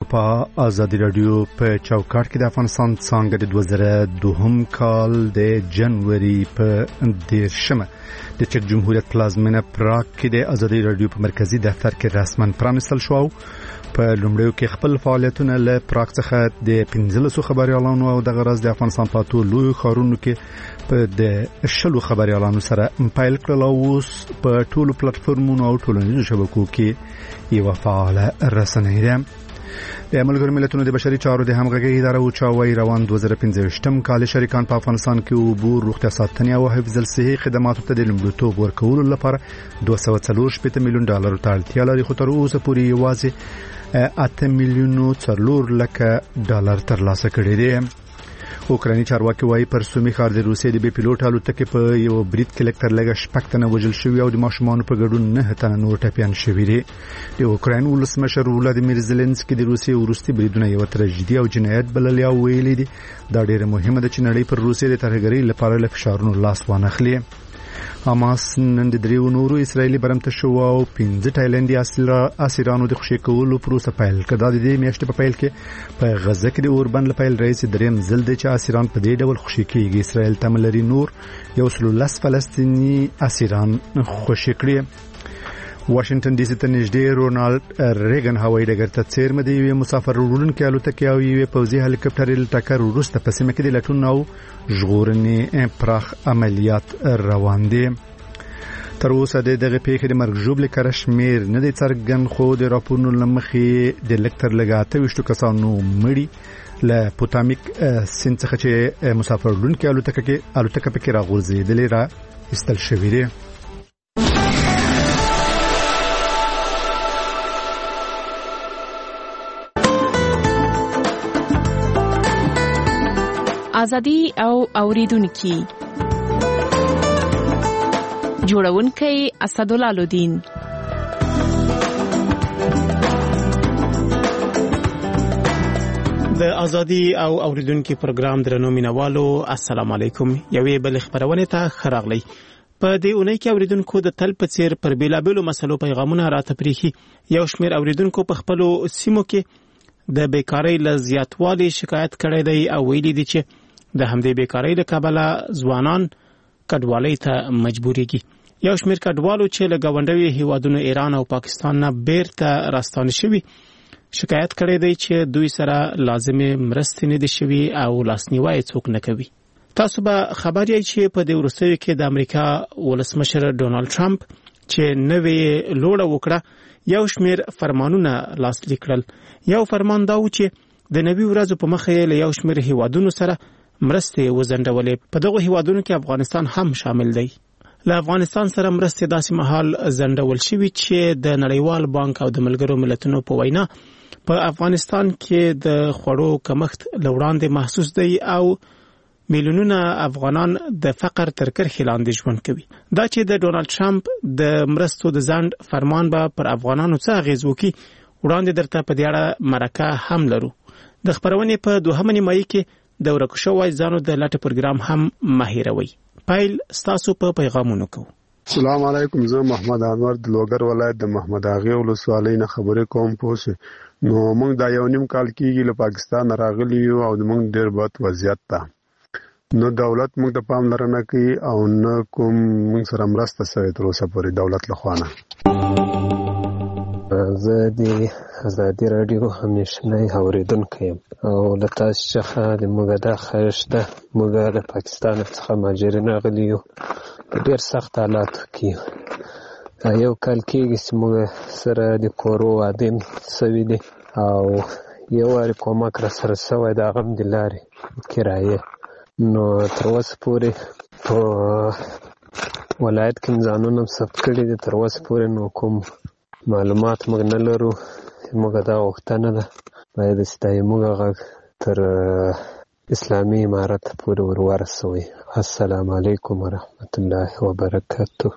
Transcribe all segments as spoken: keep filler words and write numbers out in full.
په آزادي رادیو په چوکاټ کې د افغانستان څنګه د دوه زره دوهم کال د جنوري په دیرشمه د چک جمهوریت پلازمینه پراګ کې د آزادي رادیو په مرکزی دفتر کې رسماً پرانستل شو. په لومړیو کې خپل فعالیتونه له پراګ څخه د پنځلسو خبريالانو او د غرض د افغانستان په ټولو لوی ښارونو کې په د شلو خبريالانو سره پیل کړل او اوس په ټولو پلیټفارمونو او ټولنیزو شبکو کې یو فعال رسنۍ ده. د ملګرو ملتونو د بشري چارو د همغږي اداره او چاوي روان دوه زره پنځه کال شریکان په افغانستان کې عبور روغتیا ساتنې او حفظ الصحي خدماتو ته د لومړیتوب ورکولو لپاره دوه سوه څلور شپږ میلیون ډالر ته اړتیا لري، خو تر اوسه پورې یوازې اته میلیون څلور لکه ډالر ترلاسه کړي دي. اوکراني چارواکي وايي پر سومي ښار د روسیې د بي پیلوټ الوتکې په یو برید کې لکتر لګه شپږ تنه وژل شوي او د ماشومانو په ګډون نه تنه نور ټپيان شوي دي. د اوکراین ولسمشر ولادیمیر زيلنسکي د روسیې ورستي بریدونه یو تراژیدي او جنایت بللي او ویلي دي دا ډیره مهمه ده چې نړۍ پر روسیې د ترهګرۍ لپاره له فشارونو لاس وانخلي. حماس نن د دریو نورو اسرایلی برمته شو او پنځه تایلندي اسیرانو د خوشي کولو پروسه پیل کړه. د دې میاشتې په پیل کې په غزه کې د اوربند لپاره رئیس دریم ځل د چې اسیران په دې ډول خوشي کیږي. اسرائیل تملري نور یو سل لس فلسطینی اسیران خوشي کړي. واشنگټن ډي سي ته نږدې رونالد ریګن هوایي ډګر ته څیرمه دی یو مسافر وړونکي الوتکې او یو پوځي هلیکاپټر له ټکر وروسته په سیمه کې د لټون او ژغورنې پراخ عملیات روان دي. تر اوسه د دغه پیښې د مرګ ژوبل کرشمیر نه دی څرګند، خو د راپورونو لمخې د لکتر لګاته وشتو کسانو مړي له پوتامیک سیند څخه چې مسافر وړونکي الوتکه کې الوتکه پکې راغورځېدلې را استل شوې دي. ازادي او اوریدونکو جوړونکي اسدالله الدین. د ازادي او اوریدونکو پروګرام درنو مینوالو السلام علیکم. یوې بل خبرونه ته خراغلی. په دې اونۍ کې اوریدونکو د تل په څیر پر بیلابلو مسلو پیغامونه راته پریخي. یو شمېر اوریدونکو په خپل سیمو کې د بیکاری له زیاتوالي شکایت کړی دی او ویلي دي چې د همدې بیکاری له کبله ځوانان کډوالۍ ته مجبورېږي. یو شمېر کډوالو چې له ګاونډیو هیوادونو ایران او پاکستان نه بیرته راستانه شوي شکایت کړی دی چې دوی سره لازمه مرستې نه دي شوي او لاسنیوي څوک نه کوي. تاسو به خبر یې چې په دې وروستیو کې د امریکا ولسمشر ډونالد ټرمپ چې نوې لوړه وکړه یو شمېر فرمانونه لاسلیک کړل. یو فرمان دا و چې د نوي ورځو په مخه له یو شمېر هیوادونو سره مرستې وزندولې. په دغه هیوادونو کې افغانستان هم شامل دی. له افغانستان سره مرستې داسې مهال زندول شوي چې د نړیوال بانک او د ملګرو ملتونو په وینا په افغانستان کې د خوړو کمښت له وړاندې محسوس دی او میلیونونه افغانان د فقر تر کرښې لاندې ژوند کوي. دا چې د ډونالد ټرمپ د مرستو د ځنډ فرمان به پر افغانانو څه اغیز وکړي وړاندې درته په دې اړه مرکه هم لرو. د خبرونې په دوهمه نیمایي کې د ورکو شوی ځانو د لټ پروګرام هم ماهیروي. پایل ستاسو په پیغامونو کو. السلام علیکم، زه محمد انور د لوګر ولایت د محمد اغه ولسوالۍ نه خبرې کوم. پوه نو موږ دا یو نیم کال کېږي له پاکستان راغلي یو او موږ ډېر بد وضعیت ته نو دولت موږ ته پاملرنه کوي او نه کوم موږ سره مرسته شوې تر اوسه پورې دولت لخوا نه. زه د ازادي رادیو همیشنی اوریدونکی یم او له تاسو څخه د موږ د خواهش ده موږ له پاکستان څخه مهاجرین راغلي یو په ډېر سخت حالاتو کې. یو کال کېږي چې موږ سره د کورو وعدې سوي دي او یو وارې کومک را سره سوی د هغه هم د لارې کرایې. نو تر اوسه پورې په ولایت کې ځانونه ثبت کړي دي. تر اوسه پورې نو کوم معلومات موږ نه لرو. موږ دا غوښتنه ده باید چې دا موږ غږ تر اسلامي امارت پورې ور ورسوي. السلام علیکم ورحمت الله وبرکاته.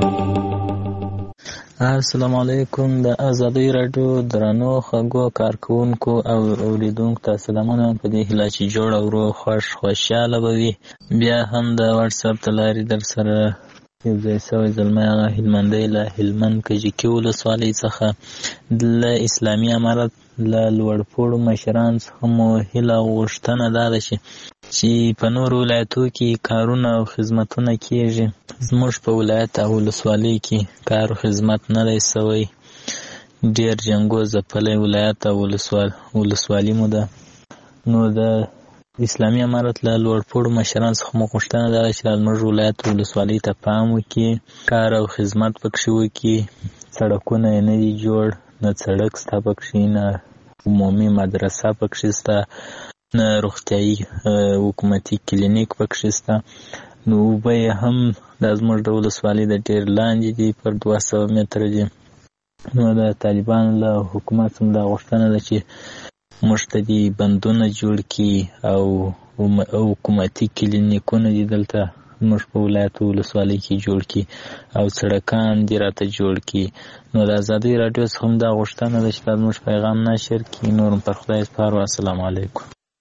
السلام علیکم. د ازادي رادیو درنو خلکو کارکونکو او اوریدونکو ته سلامونه. په دې هیله چې جوړ او روغ خوش خوشاله به وي. بیا هم د واتس اپ د لارې در سره یو ځای سوی زلمی هغه هلمندی له هلمند کجکي ولسوالۍ څخه له اسلامي امارت له لوړپوړو مشرانو څخه مو هیله او غوښتنه دا ده چې چې په نورو ولایتو کې کارونه او خدمتونه کېږي. زموږ په ولایت او ولسوالۍ کې کار او خدمت نه دی سوی. ډېر جنګو ځپلی ولایت او ولسوالي مو ده. نو د اسلامي امارت له لوړپوړو مشرانو څخه مو غوښتنه دا ده چې زموږ ولایت او ولسوالۍ ته پام وکړي، کار او خدمت پکښې وکړي. سړکونه یې نه دي جوړ، نه سړک شته پکښې، نه عمومي مدرسه پکښې شته، نه روغتیایي حکومتي کلینیک پکښې شته. نو اوبه یې هم دا زموږ د ولسوالۍ د ډېر لاندې دي، پر دوه سوه متره دي. نو د طالبانو له حکومت هم دا غوښتنه ده چې موږ ته دې بندونه جوړ کړي او حکومتي کلینیکونه دې دلته موږ په ولایت او ولسوالۍ کې جوړ کړي او سړکان دې راته جوړ کړي. نو د ازادۍ راډیو څخه هم دا غوښتنه ده چې دا زموږ پیغام نشر کړي. نور هم پر خدای سپارو. السلام علیکم.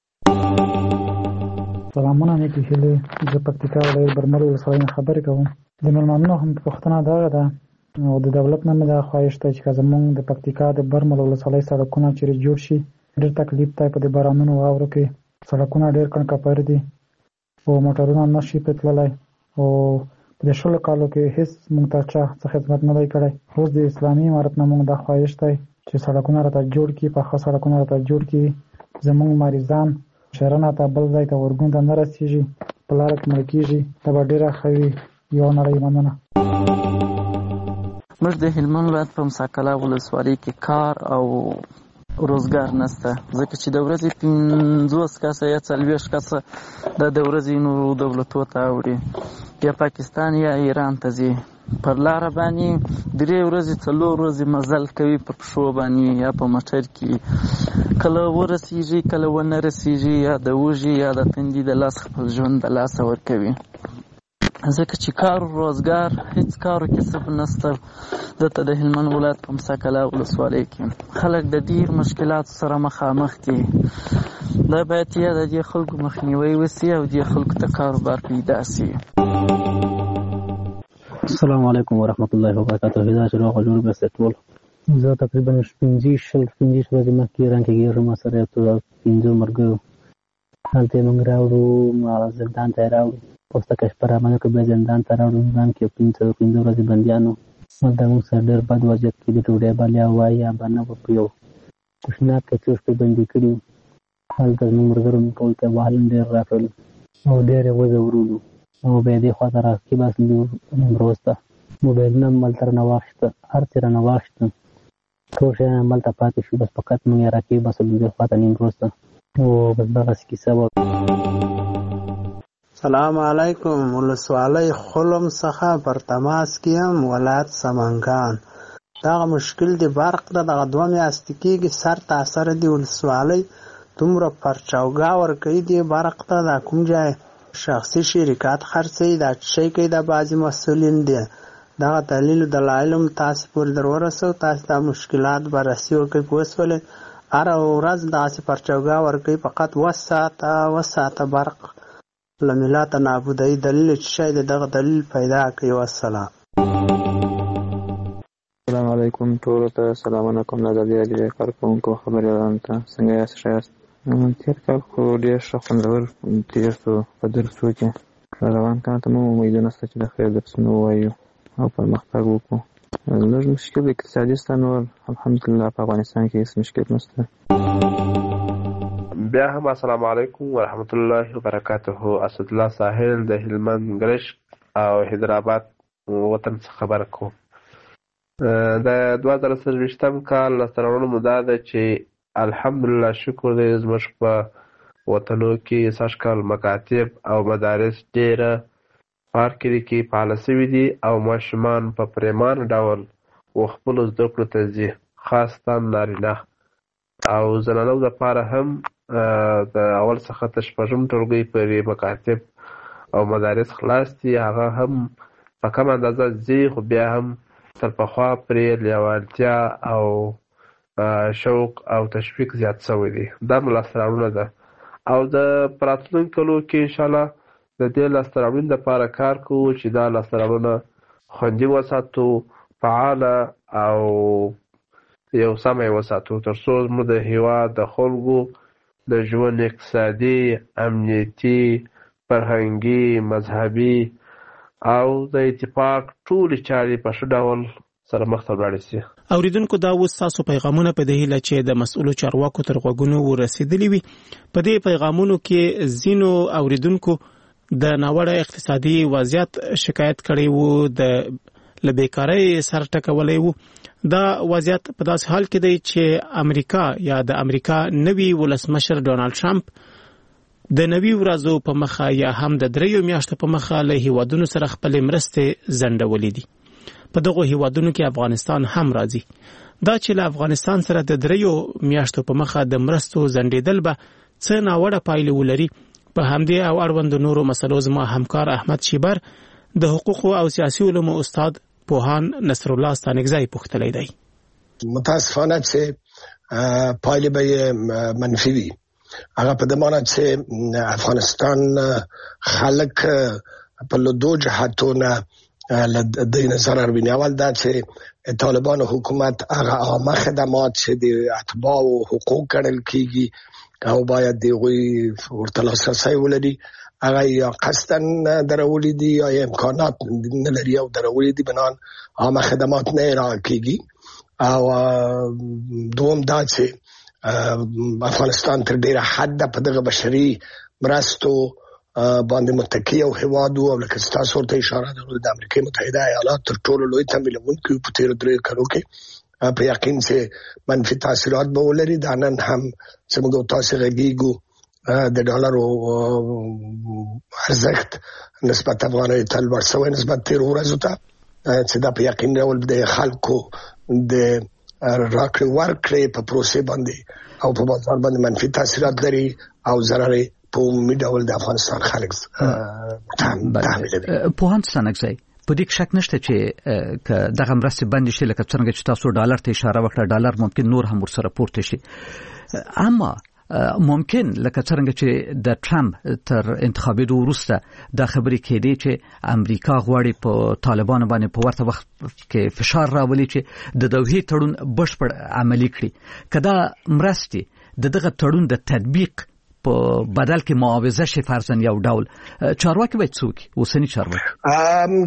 سلامونه نیکې هیلې. زه پکتیکا ولایت برمل ولسوالۍ نه خبرې کوم. د مېلمنو هم پوښتنه دغه ده او د دولت نه مې دا خواهش دی چې که زموږ د پکتیکا د برمل ولسوالۍ سړکونه چېرې جوړ شي. ډېر تکلیف دی په دې بارانونو واورو کې. سړکونه ډېر کڼکپر دي او موټرونه نه شي پرې تللی او په دې شلو کالو کې هېڅ موږ ته چا څه خدمت نه دی کړی. اوس د اسلامي امارت نه موږ دا خواهش دی چې سړکونه راته جوړ کړي، پاخه سړکونه راته جوړ کړي. زموږ مریضان شرنه ته بل ځای ته ورګون ته نه رسېږي، په لاره کې مړه کېږي. دا به ډېره ښه وي. یوه نړۍ مننه. موږ د هلمند ولایت په مساکله ولسوالۍ کې کار او روزګار نشته، ځکه چې د ورځې پنځوس کسه یا څلوېښت کسه دا د ورځې نورو دولتو ته اوړي، یا پاکستان یا ایران ته ځي. پر لاره باندې درې ورځې څلور ورځې مزل کوي په پښو باندې یا په موټر کې. کله ورسېږي کله ونه رسېږي، یا د وږي یا د تندي د لاس خپل ژوند د لاسه ورکوي، ځکه چې کار روزګار هېڅ کار او کسب نشته. دلته د هلمند ولایت په مساکله ولسوالۍ کې خلک د ډېر مشکلاتو سره مخامخ دي. دا باید یا د دې خلکو مخنیوی وسي او دې خلکو ته کاروبار پیدا سي. السلام علیکم ورحمت الله وبرکاته. دا چې روغ جوړ بسته ټول زه تقریبا پنځه شل پنځه ورځې مخکې رانګه کېږم سره ته پنځه مرګ هلته موږ راوړو زندان ته راوړو پوسټه کې پر باندې کې به زندان ته راوړو. ځان کې پنځه پنځه ورځې بنديانو دا موږ سره ډېر بد وضعیت کې د ټوډې باندې وای یا باندې په یو کوښنا کې چې په بندي کړو. هلته موږ مرګرو ټول ته وهل ډېر راټول او ډېر وځورولو او به دې خاطر کې بس روسته موبایل نه ملتر نه واخته هر تیر نه واخته ټول شي ملته پاتې شو. بس فقط موږ راکې بس دې خاطر نیم روسته او بس بغس کې سبب. سلام علیکم. ولسوالۍ خلم څخه پر تماس کې یم، ولایت سمنګان. دغه مشکل دی برق ده، دغه دوه میاشتې کېږي سر تاثر دی. ولسوالۍ دومره پرچاوګا ورکوي دی برق ته، دا کوم ځای شخصي شرکات خرڅوي، دا شی کوي دا بعضې مسؤلین دي. دغه دلیل دلایل هم تاسې پورې در ورسوو، تاسې دا مشکلات بررسي وکړئ. پوه شولې؟ هره ورځ دغسې پرچاوګا ورکوي، فقط اووه ساعته اووه ساعته برق له ملاته نابودوي. دلیل چې شی دی دغه دلیل پیدا کوي. والسلام. السلام علیکم. ټولو ته سلامونه کوم. د ازادۍ راډیو کارکوونکو خبریالانو ته څنګه یاست؟ ښه یاست؟ تېر کال خو ډېر ښه خوندور تېر شو په درسو کې. روان کال ته مو امیدونه شته چې د خیر درسونه ووایو او پرمختګ وکړو. لږ مشکل اقتصادي شته، نور الحمدلله په افغانستان کې هېڅ مشکل نشته. بیا هم السلام علیکم ورحمت الله وبرکاته. اسدالله ساحل د هلمند ګرشک او حیدرآباد وطن څخه خبره کوم. د دوه زره څلوېښتم کال لاسته راوړنه مو دا ده چې الحمدلله شکر دی زموږ په وطنو کې سږ کال مکاتب او مدارس ډېره پارکري کې فعاله سوي دي او ماشومان په پرېمانه ډول خپلو زده کړو ته ځي، خاصتا نارینه او زنانو دپاره هم د اول څخه تر شپږم ټولګۍ پورې مکاتب او مدارس خلاص دي. هغه هم په کمه اندازه ځي، خو بیا هم تر پخوا پرې لیوالتیا او شوق او تشویق زیات شوی دی. دا مو لاسته راوړنه ده او د په راتلونکو کلو کې انشاءالله د دې لاسته راوړنې دپاره کار کوو چې دا لاسته راوړنه خوندي وساتو، فعاله او یو سمه وساتو، تر څو زموږ د هیواد د خلکو د ژوند اقتصادي، امنیتي، فرهنګي، مذهبي او د اتفاق ټولې چارې په ښه ډول سره مخ ته ولاړې شي. اوریدونکو دا اوس تاسو پیغامونه په دې هیله چې د مسؤلو چارواکو تر غوږونو ورسېدلي وي. په دې پیغامونو کې ځینو اوریدونکو د ناوړه اقتصادي وضعیت شکایت کړی وو، د لبیکارۍ سر ټکولی وو. دا وضعیت په داسې حال کې دی چې امریکا یا د امریکا نوي ولسمشر ډونالد ټرمپ د نوي ورځو په مخه یا هم د دریو میاشتو په مخه له هیوادونو سره خپلې مرستې ځنډولې دي. په دغو هیوادونو کې افغانستان هم راځي. دا چې له افغانستان سره د دریو میاشتو په مخه د مرستو ځنډېدل به څه ناوړه پایلې ولري، په همدې او اړوندو نورو مسلو زما همکار احمد شیبر د حقوقو او سیاسي علومو استاد پوهان نصر الله ستانکزی پوښتلی دی. متاسفانه چې پایلې به منفي وي. هغه په دې معنی چې افغانستان خلک په لدو جهاتونه د نظر اروینه. اول دا چې طالبان حکومت هغه عامه خدمات چې د اتباع او حقوق ګڼل کیږي او باید دوی ورته لاسرسی ولري، هغه یا قصداً درولې دي یا امکانات نه لري او درولې دي، بنان عامه خدمات نه ارائه کیږي. او دوم دا چې افغانستان تر ډیره حد په دغه بشري مرستو باندې متکی او هوادو او لکه تاسو ورته اشاره درلوده د امریکا متحده ایالات تر ټولو لوی تمویلونکي په تیر درې کلو کې په یقین چې منفي تاثیرات به ولري. دا نن هم زموږ تاسو غږیږو د ډالر ارزښت نسبت افغانۍ ته لوړ شوی نسبت تیر ورځو ته، چې دا په یقین ډول د خلکو د راکړې ورکړې په پروسې باندې او په بازار باندې منفي تاثیرات لري او ضرر په عمومي ډول د افغانستان خلک تحمیلوي. پوهان ستانکزی په دې شک نشته چې که دغه مرستې بندې شي، لکه څنګه چې تاسو ډالر ته اشاره وکړه، ډالر ممکن نور هم ورسره پورته شي، اما ممکن لکه څنګه چې د ټرمپ تر انتخابېدو وروسته دا خبرې کېدې چې امریکا غواړي په طالبانو باندې په ورته وخت کې فشار راولي چې د دوحې تړون بشپړ عملي کړي. که دا مرستې د دغه تړون د تطبیق په بدل کې معاوضه شي فرضاً یو ډول، چارواکي باید څوک اوسنی چارواکي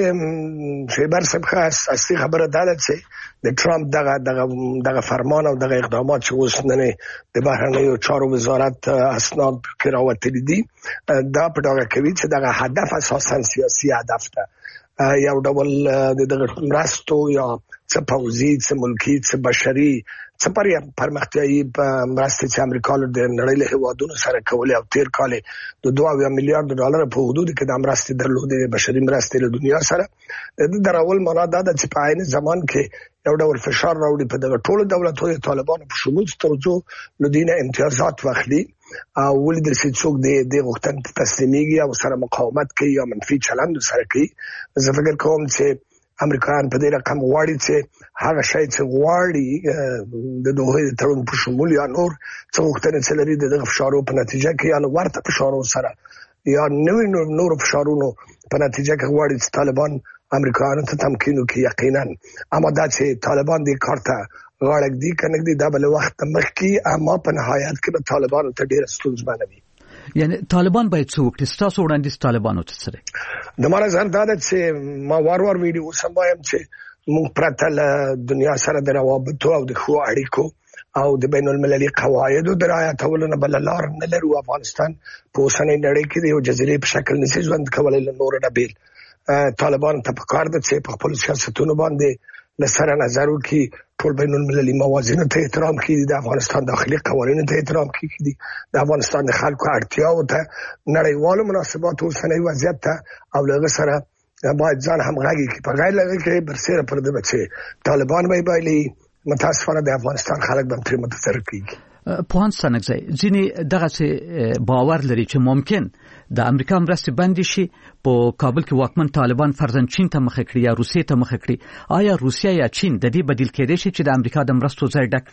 ګوري شیبر صاحب خاص اصلي خبره دا ده چې د ټرمپ دغه دغه دغه فرمان او دغه اقدامات چې اوس نن د بهرنیو چارو وزارت اسناد کې راوتلي دي، دا په ډاګه کوي چې دغه هدف اساساً سیاسي هدف ده، یو ډول د دغه مرستو یا څه پوځي څه ملکي څه بشري څه پر پرمختیایي مرستې چې امریکا له نړۍ له هیوادونو سره کولې او تیر کال د دوه اویا میلیارډ ډالر په حدود کې د مرستې درلودې بشري مرستې له دنیا سره. د درول معنا دا ده چې په عین زمان کې یو ډول فشار راوړي په دغه ټولو دولتونو طالبانو په شمول ترڅو له دینه امتیازات واخلي او ولې د څوک د د غوښتنې تسلیميږي او سره مقاومت کوي یا منفي چلند سره کوي. زه فکر کوم چې امریکایان په دې رقم غواړي چې هغه شی چې غواړي د دوه تړون په شمول یا نور څه غوښتنې چې لري د فشارو په نتیجه کې یا ورته فشارو سره یا نوې نور فشارونو په نتیجه کې غواړي چې طالبان امریکایانو ته تمکین وکړي. یقینا اما دا چې طالبان دې کار ته غاړه ږدي کنه دي دا بل وخت مخکې، اما په نهایت کې به طالبان ته ډېر ستونزمن وي. یعنی طالبان باید څه وکړي؟ ستاسو وړاندیز طالبانو ته سره د ماره ځان دا ده چې ما وار وار ویډیو سم وایم چې موږ پرته له دنیا سره د روابطو او د ښو اړیکو او د بین المللي قواعدو د رعایتولو نه بل لار نه لرو. افغانستان په اوسنۍ نړۍ کې د یو جزیرې په شکل نشي ژوند کولای له نورو نه بیل. طالبان ته پکار ده چې په خپل سیاستونو باندې لسره نظر وکړي، ټول بین المللي موازینو ته احترام کړي، د افغانستان داخلي قوانینو ته احترام کړي، د افغانستان د خلکو اړتیاو ته نړیوالو مناسباتو اوسنۍ وضعیت ته او له سره باید ځان همغږي کړي. په غیر لږ کې برسېره پر دې بچي طالبان به بایلي، متاسفانه د افغانستان خلک به تر متاثر کیږي. پوهان ستانکزی ځینې دغه باور لري چې ممکن د امریکا مرستې بندې شي، په کابل کې واکمن طالبان فرضاً چین ته مخه کړي یا روسیې ته مخه کړي. آیا روسیه یا چین د دې بدیل کېدای شي چې د امریکا د مرستو ځای ډک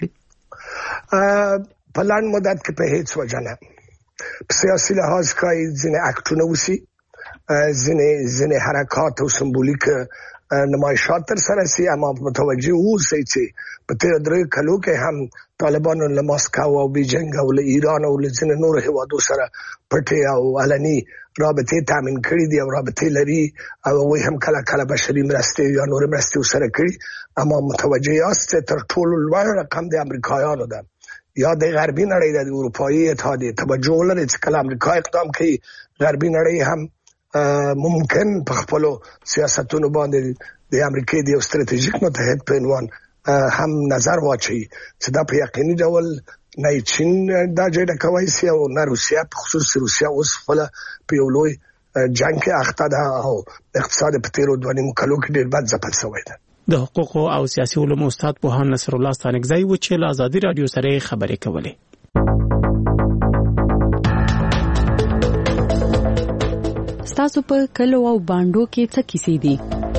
کړي؟ په لاندې مدت کې په هیڅ وجه نه. په سیاسي لحاظ کې ځینې اکټونه وشي، ځینې ځینې حرکات او سمبولیک نمایشات تر سره سي، اما متوجه اوسئ چې په تیر درې کلو کې هم طالبانو له ماسکو او بیجینګ او له ایران او له ځینو نورو هیوادو سره پټې او علني رابطې تامین کړي دي او رابطې لري او وایي هم کله کله بشري مرستې یا نورې مرستې سره کړي. اما متوجه یاست چې تر ټولو لوړ رقم د امریکایانو ده یا د غربي نړۍ د اروپایي اتحادیې توجه ولري چې کله امریکا اقدام کوي غربي نړۍ هم ممکن په خپل سیاستونو باندې د امریکای د استراتیژیک متحد په عنوان هم نظر واچي چې دا په یقیني ډول نه چین دا جوړه کوي سي او نه روسیا، په خصوص روسیا اوس خپل په یو لوی جنگ کې اخته ده او اقتصاد په تیرو دوه نیم کلو کې ډېر بد ځپل شوی ده. د حقوق او سیاسي علومو استاد پوهان نصر الله ستانکزی و چې له ازادي رادیو سره خبرې کولې. تاسو په کلو او باندو کې څه کیسې دي؟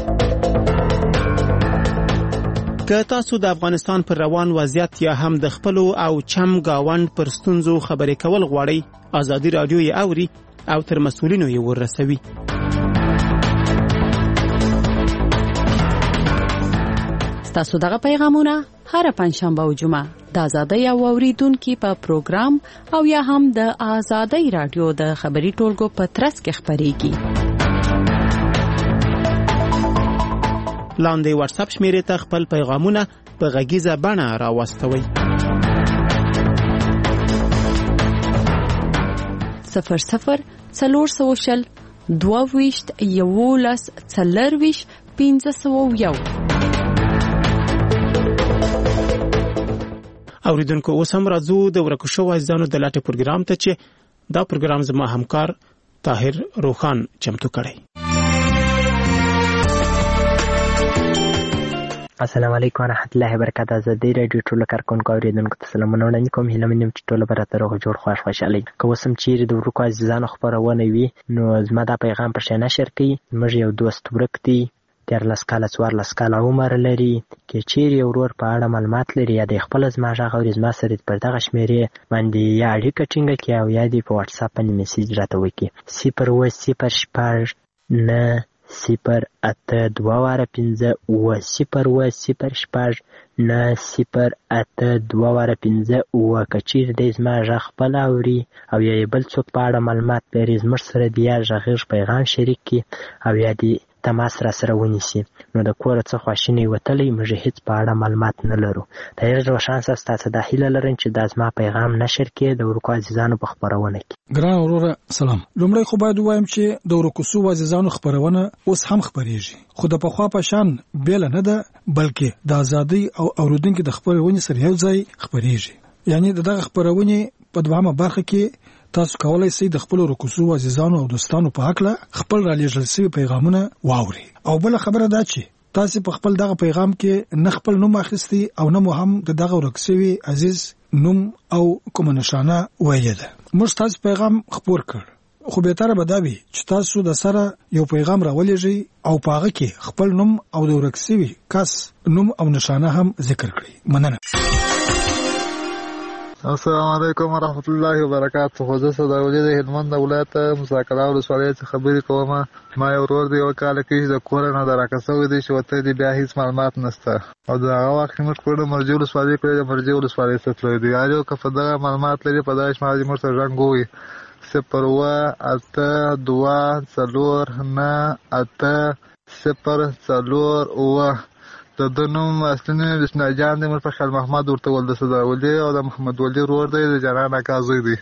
که تاسو د افغانستان پر روان وضعیت یا هم د خپل او چم گاوند پر ستونزو خبرې کول غواړئ، ازادي رادیو یې اوري او تر مسؤلینو یې ورسوي. تاسو دغه پیغامونه هر پنځشنبه او جمعه د آزادۍ او اوریدونکو په پروګرام او یا هم د آزادۍ رادیو د خبري ټولګو په ترڅ کې خبريږي. لاندې واتس اپ شمیرې ته خپل پیغامونه په غږیزه بڼه راوستوئ. صفر صفر څلور سوه شل دوه ویشت یولس څلرویشت پنځه سوه یو. اوریدونکو اوس هم راځو د ورکو شوو عزیزانو د لاټه پروګرام ته چې دا پروګرام زما همکار طاهر روخان چمتو کړی. السلام علیکم ورحمت الله وبرکاته. ازادي رادیو ټول کارکونکو اوریدونکو ته سلامونه وړاندې کوم. هیله مې چې ټول به راته روغ جوړ خوښ خوشحالي. که اوس هم چیرې د ورکو عزیزانو خپرونه وي نو زما دا پیغام پر شي نشر کړئ. موږ یو دوست ورک دی، دیارلس کاله څوارلس کاله عمر لري. که چیرې یو ورور په اړه معلومات لري یا د خپل زما غږ اوري، زما سره پر دغه شمیرې باندې یا اړیکه ټینګه کړي او یا دې په واتس اپ باندې میسیج راته وکړي. صفر اووه صفر شپږ نه صفر اته دوه واره پنځه اووه صفر اووه صفر شپږ نه صفر اته دوه واره پنځه اووه. که چیرې دی زما غږ خپل اوري او یا بل څوک په اړه معلومات لري، زموږ سره د یا غږیز پیغام شریک کړي او یا دې تماس را سره ونیسي. نو د کوره څه خواشینی وتلی موږ هیڅ په اړه معلومات نه لرو. طاهر روشان صاحب تاسو د هیله لرم چې د زما پیغام نشر کړي د ورکو عزیزانو په خبرونه کې. ګران وروره سلام. لومړی خو باید وایم چې د ورکو سو عزیزانو خبرونه اوس هم خبريږي، خو د پخوا په شان بیل نه ده، بلکې د ازادي او اوریدونکو د خبرونه سره یو ځای خبريږي. یعنی دغه خبرونه په دوامه برخه کې تاسو کولای شئ د خپل رکوسو عزیزانو او دوستانو په حق له خپل را لېږل شوی پیغامونه واوري. او بل خبره دا چې تاسو په خپل دغه پیغام کې نه خپل نوم اخیستی او نه مو هم د دغه ورکسوي عزیز نوم او کوم نشانه وایي ده. موږ تاسو پیغام خبر کړ، خو به تر به دا وي چې تاسو د سره یو پیغام راولېږئ او په هغه کې خپل نوم او د ورکسوي کس نوم او نشانه هم ذکر کړئ. مننه. السلام علیکم ورحمت الله وبرکاته. خو زه صداولی د هلمند ولایت مساکلا ولسوالۍ څخه خبرې کوم. ما یو ورور دی یو کال کې د کور نه درکسوي دی چې وته دی بیا هیڅ معلومات نشته او دا هغه وخت موږ کړو مرجع ولسوالۍ کړو د مرجع ولسوالۍ څخه تللی دی. اړو که په دغه معلومات لري په داش مالي مرته رنګوي صفر اووه اته دوه څلور نه اته صفر څلور اووه. د دنوم اصلي بسم جان د مرفخ محمد ورته ول د صداولی او د محمد ولی ورور دی د جنان اکازوی دی.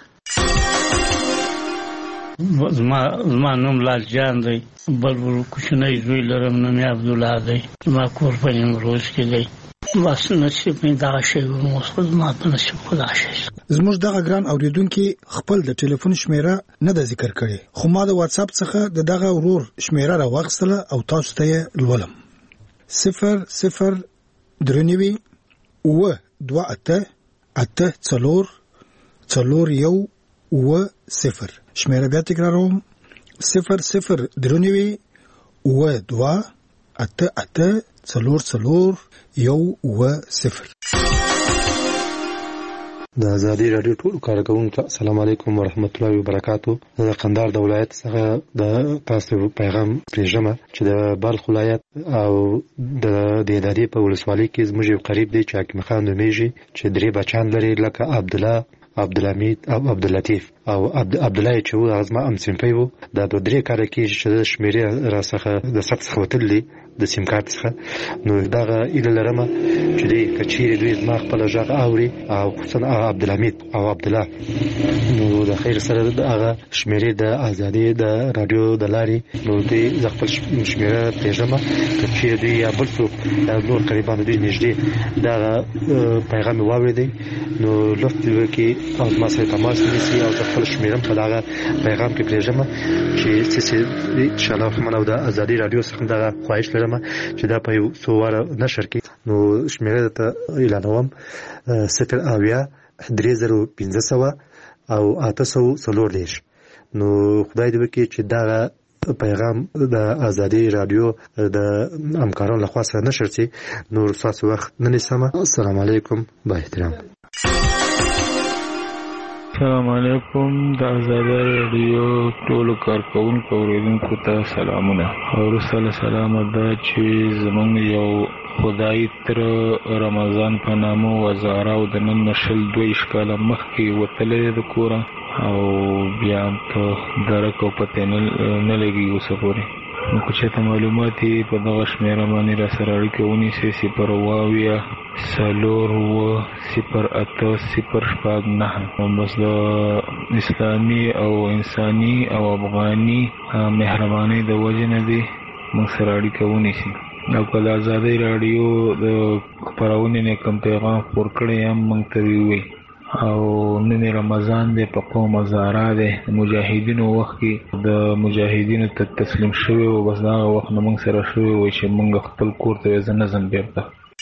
زما زما نوم لال جان دی، بل ور کوچنی زوی لرم نوم عبد الله دی. ما کور په نیمروز کې دی. بس نصیب مې دا شی ورموسخه ما په نصیب خدا شي. زموږ دغه ګران اوریدونکو خپل د ټلیفون شمیره نه د ذکر کړي، خو ما د واتس اپ څخه د دغه ورور شمیره راوغستله او تاسو ته لولم. صفر صفر درنوي اوه دوه اته اته څلور څلور یو اوه صفر. شمیره بیا تکراروم. صفر صفر درنوي اوه دوه اته اته څلور څلور یو اوه صفر. د ازادي رادیو ټول کارکونکو السلام علیکم ورحمت الله وبرکاتو. د قندهار د ولایت څخه د تاسو پیغام پېژنم چې د بلخ ولایت او د ادارې په ولسوالۍ کې زموږ یو قریب دی چې حکیم خان نومیږي چې درې بچان لري لکه عبدالله، عبدالحمید او عبداللطیف او عبدالله چې و هغه زما همصنفی و. دا دوه درې کاله کېږي چې د شمېرې راڅخه د ثبت څخه وتلي د سیم کارت څخه. نو دغه ایله لرم چې دوی که چیرې دوی زما خپله غږ اوري او خصوصا عبدالحمید او عبدالله، نو د خیر سره د هغه شمېرې د ازادۍ د رادیو د لارې نو دوی زه خپل شمېره پرېږدم. که چیرې دوی یا بل څوک یا نور قریبان دوی نږدې دغه پیغام مې واورېدی نو لطف دې وکړي او زما سره تماس ونیسي او زه خپله شمېره په دغه پیغام کې پرېږدم چې څه څه انشاءالله رحمن او د ازادۍ رادیو څخه دغه خواهش لرم چې دا په یو څو واره نشر کړي. نو شمېره درته اعلانوم: صفر اویا درې زره پنځه سوه او اته سوه څلور دېرش. نو خدای دې وکړي چې دغه پیغام د ازادۍ رادیو د همکارانو لخوا سره نشر شي. نور ستاسو وخت نه نیسم. السلام علیکم. با احترام. السلام علیکم. د ازادۍ رادیو ټولو کارکوونکو اورېدونکو ته سلامونه. وروسته له سلامه دا چې زموږ یو خدای تر رمضان په نامه وزاره او د نن نه شل دویشت کاله مخکې وتلی د کوره او بیا هم ته درک او پتې نه لګي اوسه پورې. نو که چېرته معلومات یې په دغه شمېره باندې را سره اړیکه ونیسئ: صفر اوه اویا څلور اوه صفر اته صفر شپږ نهه. بس د اسلامي او انساني او افغاني مهربانۍ د وجې نه دې موږ سره اړیکه ونیسي. او که د ازادۍ راډیو د خپرونې نه کوم پیغام خپور کړی هم موږ ته ووایي. او نن رمضان دی، په قوم هزاره دی، د مجاهدینو وخت کې د مجاهدینو ته تسلیم شوی و. بس دغه وخت نه موږ سره شوی وای چې موږ خپل کور ته زه نه ځم بېرته.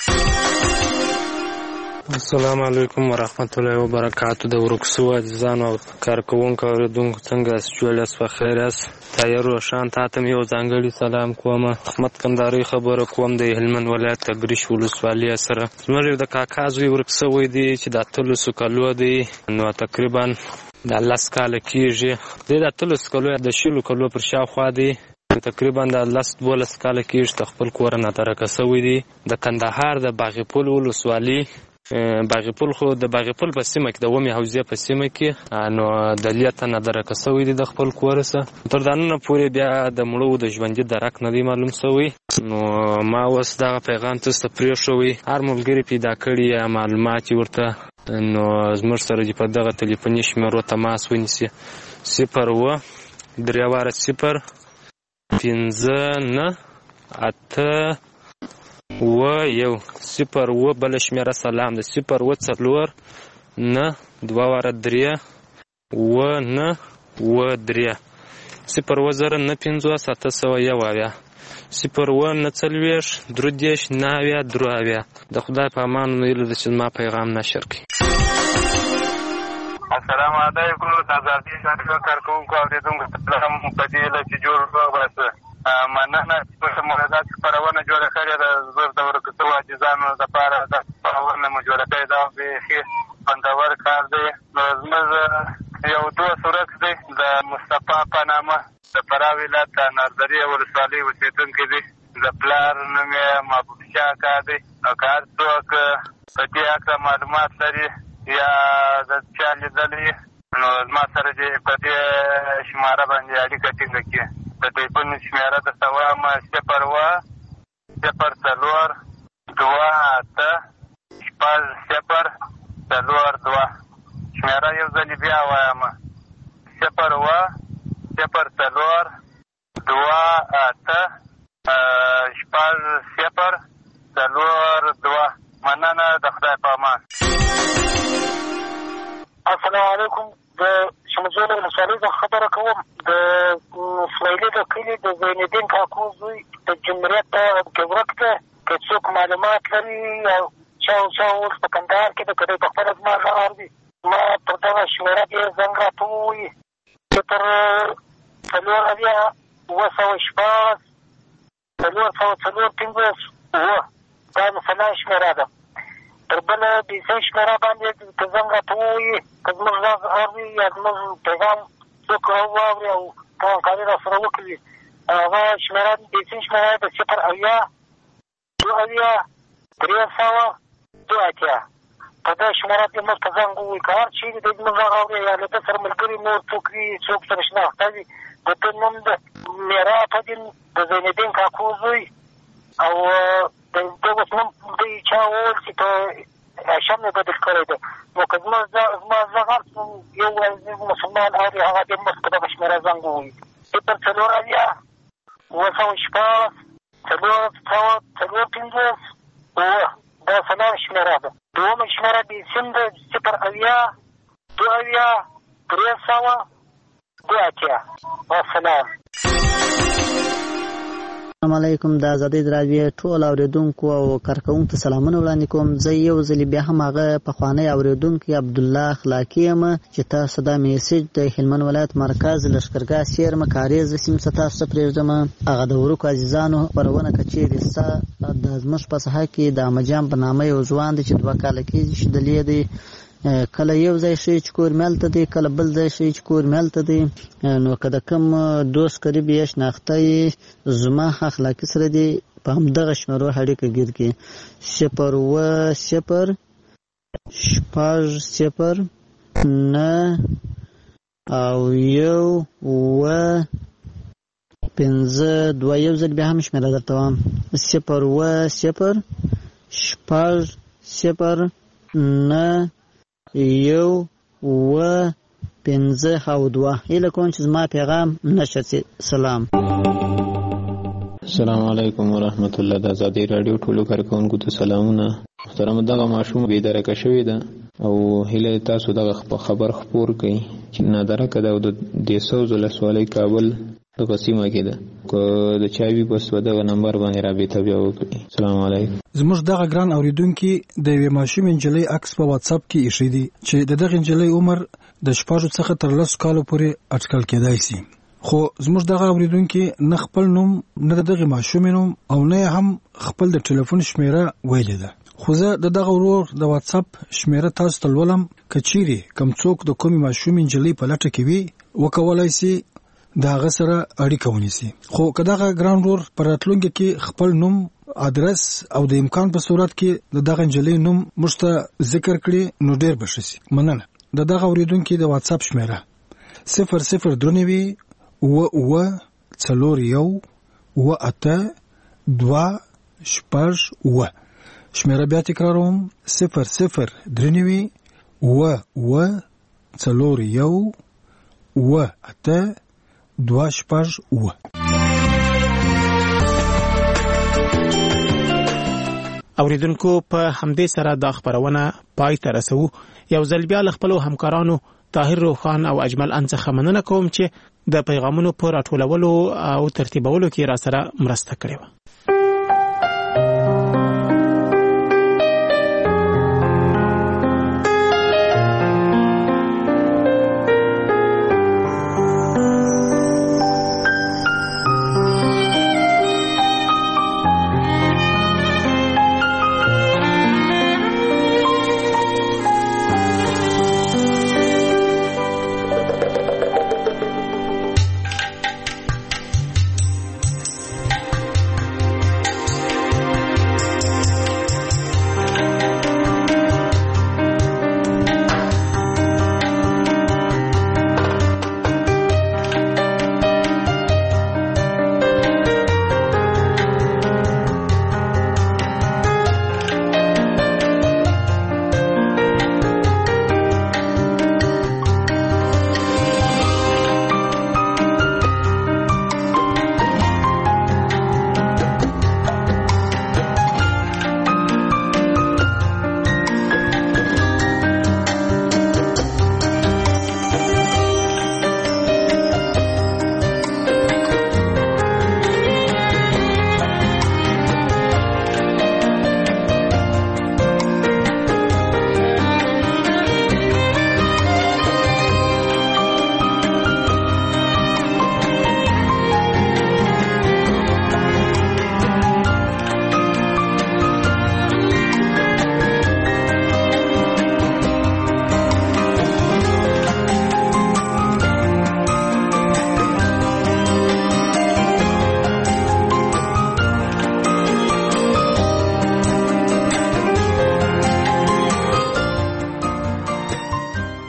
السلام علیکم ورحمت الله وبرکاتو. د ورکسو عزیزانو او کارکوونکو اورېدونکو څنګه یاست؟ جوړ یاست؟ په خیر یاست؟ طاهر روښان تا ته مې یو ځانګړي سلام کوم. احمد کندهاري خبره کوم د هلمند ولایت ګریش ولسوالۍ سره. زموږ د کاکا زوی ورک سوی دی چې د اتلسو کالو دی، نو تقریبا د لس کاله کېږي. دی د اتلسو کالو د شلو کالو پر شاوخوا دی، تقریبا د لس دولس کاله کېږي د خپل کور نه ترکه سوی دی. د کندهار د باغپل ولسوالۍ باغپل خو د باغپل په سیمه کې د ومې حوزې په سیمه کې نو د لیته نه درکه سوی دی د خپل کور څخه. تر دا نن پورې بیا د مړو د ژوندي درک نه دی معلوم سوی. نو ما اوس دغه پیغام تاسو ته پرېښوی. هر ملګري پیدا کړي یا معلومات ورته نو زموږ سره دې په دغه تلیفوني شمېرو تماس ونیسي: صفر اوه درې واره صفر پنځه نه اته اوه یو صفر اوه. بله شمېره سلام ده: صفر اوه څلور نه دوه واره درې اوه نه اوه درې. صفر اوه زره نه پنځوس اته سوه یو اویا. صفر اوه نه څلوېښت درې دېرش نه اویا درې اویا. د خدای په امان ویلو ده چې زما پیغام نشر کړي. السلام علیکم. د ازادۍ راډیو کارکوونکو اورېدونکو سلام. په دې هیله چې جوړ وباسه مننه چې په موردات خپرونه جوړه کړې ده. زه د ورکسو عاجزانو لپاره دا خپرونه مو جوړه کړې ده او بیخي خوندور کار دی. نو زموږ یو دوست ورک دی د مصطفی په نامه، د فراه ولایت د نردرې ولسوالۍ اوسېدونکی دی. د پلار نوم یې محبوب شاه اکا دی. نو که هر څوک په دې هکله معلومات لري یا د چا لیدلی نو زما سره دې په دې شماره باندې اړیکه ټینګه کړي. د ټلیفون شمېره درته وایم: صفر اوه صفر څلور دوه اته شپږ صفر څلور دوه. شمېره یو ځلې بیا وایم: صفر اوه صفر څلور دوه اته شپږ صفر څلور دوه. مننه. د خدای په امان. السلام علیکم. د شمجول ولسوالۍ څخه خبره کوم. د اسماعیلي د کلي د زینالدین کاکو زوی د جمهوریت کې ورک دی. که څوک معلومات لري او چا چا اوس په کندهار کې د که دی په خپله زما غږ اوري ما پر دغه شمېره کې زنګ راته ووایي: صفر څلور اویا اوه سوه شپږ څلور سوه څلور پنځوس اوه. دا د سلا شمېره ده. تر بله بیسۍ شمېره باندې که زنګ راته ووایي که زموږ غږ اوري یا زموږ پیغام څوک واوري او همکاري را سره وکړي هغه شمېره بیسۍ شمېره د صفر اویا دوه اویا درې سوه دوه اتیا په دې شمېره کې موږ ته زنګ ووایي که هر چېرې د زموږ غږ اوري یا له ده سره ملګري نور څوک وي څوک سره شناخته وي د ده نوم د میرا فدین د زینالدین کاکو زوی او د ده اوس نوم دوی چا وویل چې په هاشم یې بدل کړی دی نو که زما زما زغ هر یو عزیز مسلمان اوري هغه دې موږ ته دغه شمېره زنګ ووایي صفر څلور اویا اوه سوه شپاړس څلور سوه څلور پنځوس اوه دا څلور شمېره ده دومه شمېره بیسیم ده صفر اویا دوه اویا درې سوه دوه اتیا والسلام. السلام علیکم. د آزادۍ راډیو ټول اوریدونکو او کارکوونکو ته سلامونه وړاندې کوم. زه یو ځل بیا هم هغه پخوانی اوریدونکی عبدالله اخلاقی یم چې تاسو دا میسج د هلمند ولایت مرکز لښکرګاه سیرمه کاریز سیمې څخه تاسو ته پرېږدم. هغه د ورکو عزیزانو خپرونه که چېرې ستا د زموږ په ساحه کې د احمدجان په نامه یو ځوان دی چې دوه کاله کېږي چې دلې دی کله یو ځای شي چې کور ملته دی کله بل ځای شي چې کور ملته دی نو که د کوم دوست قریب یې شناخته یې زما اخلاقي سره دی په همدغه شمېرو اړیکه ګیر کړي صفر اوه صفر شپږ صفر نه او یو اوه پنځه دوه یو ځل بیا هم شمېره درته وایم صفر اوه صفر شپږ صفر نه یو اوه پنځه او دوه. هیله کوم چې زما پیغام نشر شي. سلام. السلام علیکم ورحمت الله. د آزادۍ راډیو ټولو کارکوونکو ته سلامونه. محترم دغه ماشوم بېدرکه شوې ده او هیله تاسو دغه خبر خپور کړئ چې نادرکه ده او د دیسوز ولسوالۍ کابل دغه سیمه کې ده که د چا وي بس په دغه نمبر باندې رابطه بیا وکړئ. السلام علیکم. زموږ دغه ګران اوریدونکي د یوې ماشومې نجلۍ عکس په واتساپ کې ایښی دی چې د دغه نجلۍ عمر د شپږو څخه تر لسو کالو پورې اټکل کېدای شي خو زموږ دغه اوریدونکي نه خپل نوم نه د دغه ماشومې نوم او نه هم خپل د ټلیفون شمېره ویلې ده خو زه د دغه ورور د واتساپ شمېره تاسو ته لولم که چیرې کوم څوک د کومې ماشومې نجلۍ په لټه کې وي وکولای شي د هغه سره اړیکه ونیسي خو که دغه ګران ورور په راتلونکي کې خپل نوم ادرس او د امکان په صورت کې د دغه نجلۍ نوم موږ ته ذکر کړي نو ډېر به ښه شي. مننه. د دغه اوریدونکي د واتساپ شمېره صفر صفر دوه نوي اوه اوه څلور یو اوه اته دوه شپږ اوه. شمېره بیا تکراروم صفر صفر درې نوي اوه اوه څلور یو اوه اته دوه شپږ اوه. اوریدونکو په همدې سره دا خبرونه پای ته رسو. یو ځل بیا له خپلو همکارانو طاهر روخان او اجمل ان څخه مننه کوم چې د پیغامونو په راټولولو او ترتیبولو کې را سره مرسته کړې وه.